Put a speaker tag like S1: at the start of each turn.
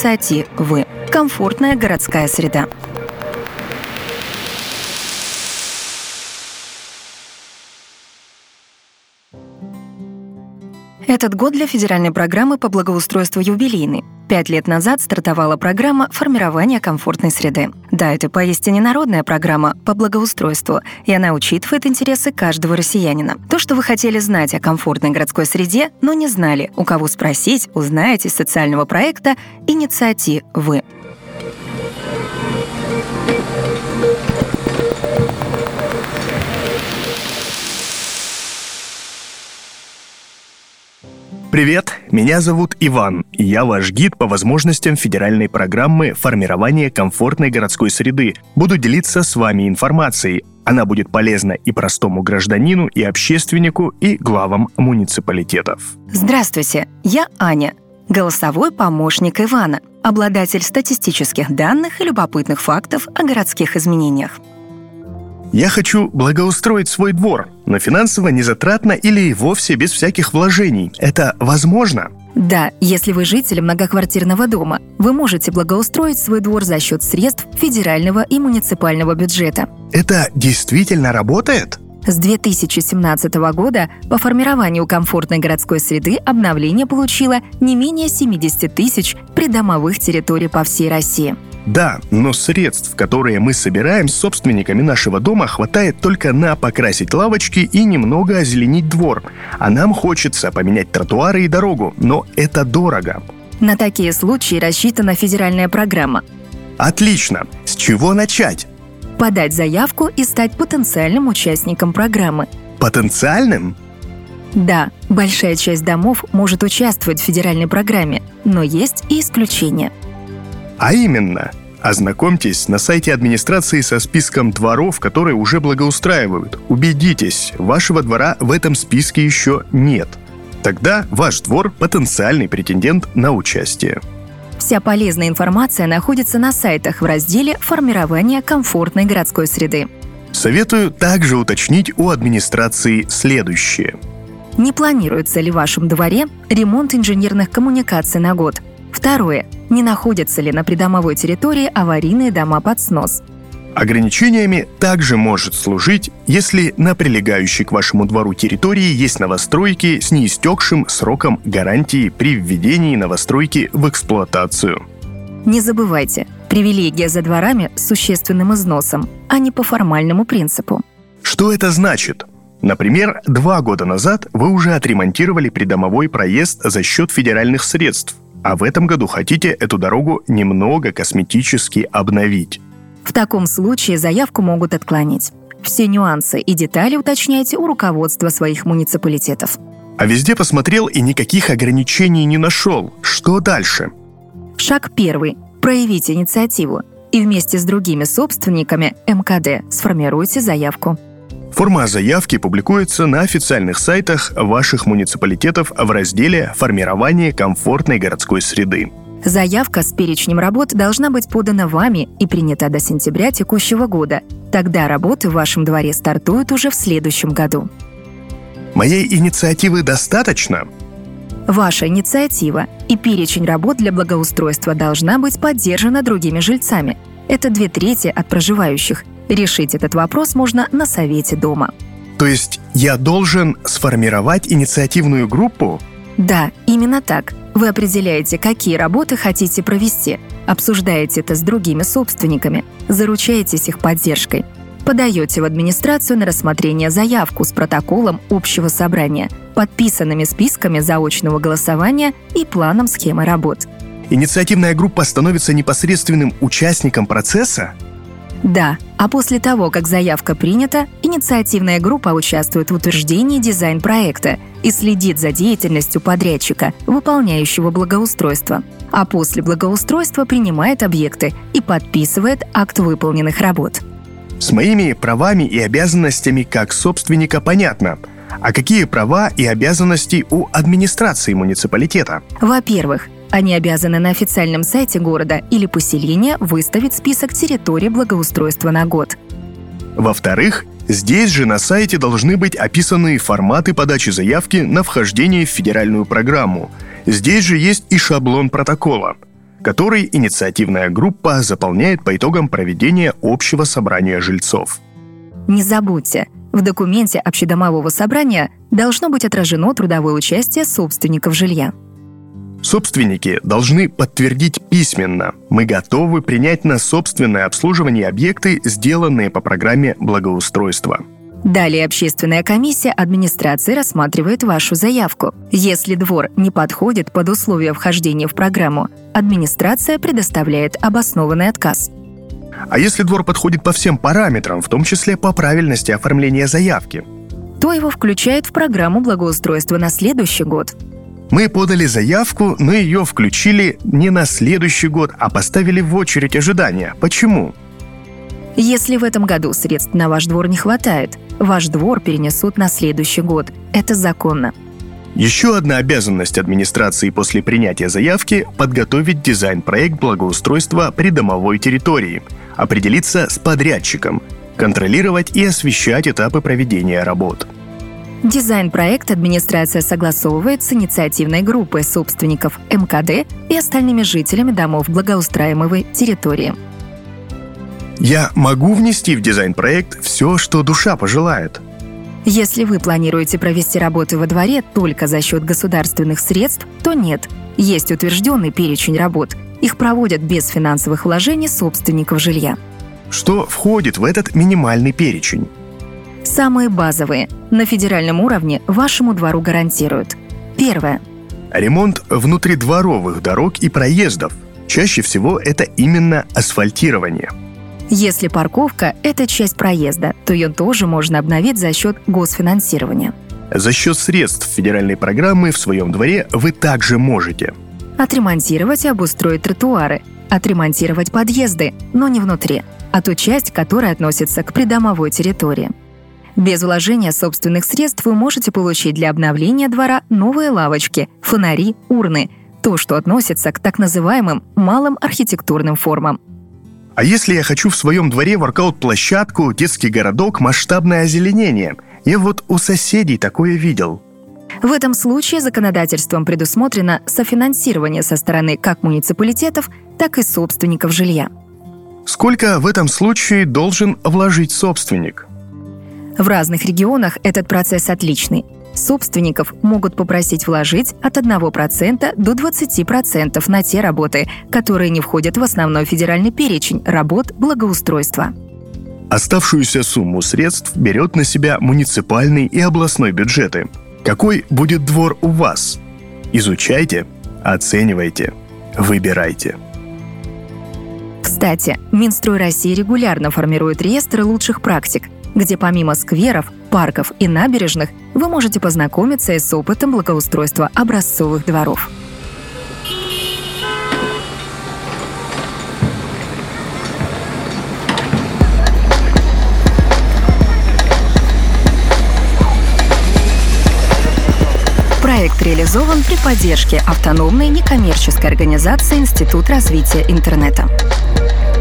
S1: инициативы. Комфортная городская среда. Этот год для федеральной программы по благоустройству юбилейный. 5 лет назад стартовала программа формирования комфортной среды. Да, это поистине народная программа по благоустройству, и она учитывает интересы каждого россиянина. То, что вы хотели знать о комфортной городской среде, но не знали, у кого спросить, узнаете из социального проекта «Инициативы».
S2: Привет, меня зовут Иван, и я ваш гид по возможностям федеральной программы формирования комфортной городской среды. Буду делиться с вами информацией. Она будет полезна и простому гражданину, и общественнику, и главам муниципалитетов.
S1: Здравствуйте, я Аня, голосовой помощник Ивана, обладатель статистических данных и любопытных фактов о городских изменениях.
S2: Я хочу благоустроить свой двор, но финансово незатратно или вовсе без всяких вложений. Это возможно?
S1: Да, если вы житель многоквартирного дома, вы можете благоустроить свой двор за счет средств федерального и муниципального бюджета.
S2: Это действительно работает?
S1: С 2017 года по формированию комфортной городской среды обновление получило не менее 70 тысяч придомовых территорий по всей России.
S2: Да, но средств, которые мы собираем с собственниками нашего дома, хватает только на покрасить лавочки и немного озеленить двор. А нам хочется поменять тротуары и дорогу, но это дорого.
S1: На такие случаи рассчитана федеральная программа.
S2: Отлично! С чего начать?
S1: Подать заявку и стать потенциальным участником программы.
S2: Потенциальным?
S1: Да, большая часть домов может участвовать в федеральной программе, но есть и исключения.
S2: А именно, ознакомьтесь на сайте администрации со списком дворов, которые уже благоустраивают. Убедитесь, вашего двора в этом списке еще нет. Тогда ваш двор – потенциальный претендент на участие.
S1: Вся полезная информация находится на сайтах в разделе «Формирование комфортной городской среды».
S2: Советую также уточнить у администрации следующее.
S1: Не планируется ли в вашем дворе ремонт инженерных коммуникаций на год? Второе. Не находятся ли на придомовой территории аварийные дома под снос?
S2: Ограничениями также может служить, если на прилегающей к вашему двору территории есть новостройки с неистекшим сроком гарантии при введении новостройки в эксплуатацию.
S1: Не забывайте, привилегия за дворами с существенным износом, а не по формальному принципу.
S2: Что это значит? Например, 2 года назад вы уже отремонтировали придомовой проезд за счет федеральных средств, а в этом году хотите эту дорогу немного косметически обновить.
S1: В таком случае заявку могут отклонить. Все нюансы и детали уточняйте у руководства своих муниципалитетов.
S2: А везде посмотрел и никаких ограничений не нашел. Что дальше?
S1: Шаг 1. Проявите инициативу и вместе с другими собственниками МКД сформируйте заявку.
S2: Форма заявки публикуется на официальных сайтах ваших муниципалитетов в разделе «Формирование комфортной городской среды».
S1: Заявка с перечнем работ должна быть подана вами и принята до сентября текущего года. Тогда работы в вашем дворе стартуют уже в следующем году.
S2: Моей инициативы достаточно?
S1: Ваша инициатива и перечень работ для благоустройства должна быть поддержана другими жильцами. Это 2/3 от проживающих. Решить этот вопрос можно на совете дома.
S2: То есть я должен сформировать инициативную группу?
S1: Да, именно так. Вы определяете, какие работы хотите провести, обсуждаете это с другими собственниками, заручаетесь их поддержкой. Подаете в администрацию на рассмотрение заявку с протоколом общего собрания, подписанными списками заочного голосования и планом схемы работ.
S2: Инициативная группа становится непосредственным участником процесса?
S1: Да, а после того, как заявка принята, инициативная группа участвует в утверждении дизайн-проекта и следит за деятельностью подрядчика, выполняющего благоустройство. А после благоустройства принимает объекты и подписывает акт выполненных работ.
S2: С моими правами и обязанностями как собственника понятно. А какие права и обязанности у администрации муниципалитета?
S1: Во-первых, они обязаны на официальном сайте города или поселения выставить список территорий благоустройства на год.
S2: Во-вторых, здесь же на сайте должны быть описаны форматы подачи заявки на вхождение в федеральную программу. Здесь же есть и шаблон протокола. который инициативная группа заполняет по итогам проведения общего собрания жильцов.
S1: Не забудьте, в документе общедомового собрания должно быть отражено трудовое участие собственников жилья.
S2: Собственники должны подтвердить письменно: мы готовы принять на собственное обслуживание объекты, сделанные по программе благоустройства.
S1: Далее общественная комиссия администрации рассматривает вашу заявку. Если двор не подходит под условия вхождения в программу, администрация предоставляет обоснованный отказ.
S2: А если двор подходит по всем параметрам, в том числе по правильности оформления заявки,
S1: то его включают в программу благоустройства на следующий год.
S2: Мы подали заявку, но ее включили не на следующий год, а поставили в очередь ожидания. Почему?
S1: Если в этом году средств на ваш двор не хватает, ваш двор перенесут на следующий год. Это законно.
S2: Еще одна обязанность администрации после принятия заявки – подготовить дизайн-проект благоустройства придомовой территории, определиться с подрядчиком, контролировать и освещать этапы проведения работ.
S1: Дизайн-проект администрация согласовывает с инициативной группой собственников МКД и остальными жителями домов благоустраиваемой территории.
S2: Я могу внести в дизайн-проект все, что душа пожелает.
S1: Если вы планируете провести работы во дворе только за счет государственных средств, то нет. Есть утвержденный перечень работ. Их проводят без финансовых вложений собственников жилья.
S2: Что входит в этот минимальный перечень?
S1: Самые базовые. На федеральном уровне вашему двору гарантируют. Первое.
S2: Ремонт внутридворовых дорог и проездов. Чаще всего это именно асфальтирование.
S1: Если парковка – это часть проезда, то ее тоже можно обновить за счет госфинансирования.
S2: За счет средств федеральной программы в своем дворе вы также можете
S1: отремонтировать и обустроить тротуары, отремонтировать подъезды, но не внутри, а ту часть, которая относится к придомовой территории. Без вложения собственных средств вы можете получить для обновления двора новые лавочки, фонари, урны – то, что относится к так называемым малым архитектурным формам.
S2: А если я хочу в своем дворе воркаут-площадку, детский городок, масштабное озеленение? Я вот у соседей такое видел.
S1: В этом случае законодательством предусмотрено софинансирование со стороны как муниципалитетов, так и собственников жилья.
S2: Сколько в этом случае должен вложить собственник?
S1: В разных регионах этот процесс отличный. Собственников могут попросить вложить от 1% до 20% на те работы, которые не входят в основной федеральный перечень работ благоустройства.
S2: Оставшуюся сумму средств берет на себя муниципальный и областной бюджеты. Какой будет двор у вас? Изучайте, оценивайте, выбирайте.
S1: Кстати, Минстрой России регулярно формирует реестр лучших практик, где помимо скверов, парков и набережных вы можете познакомиться и с опытом благоустройства образцовых дворов. Проект реализован при поддержке автономной некоммерческой организации Институт развития интернета.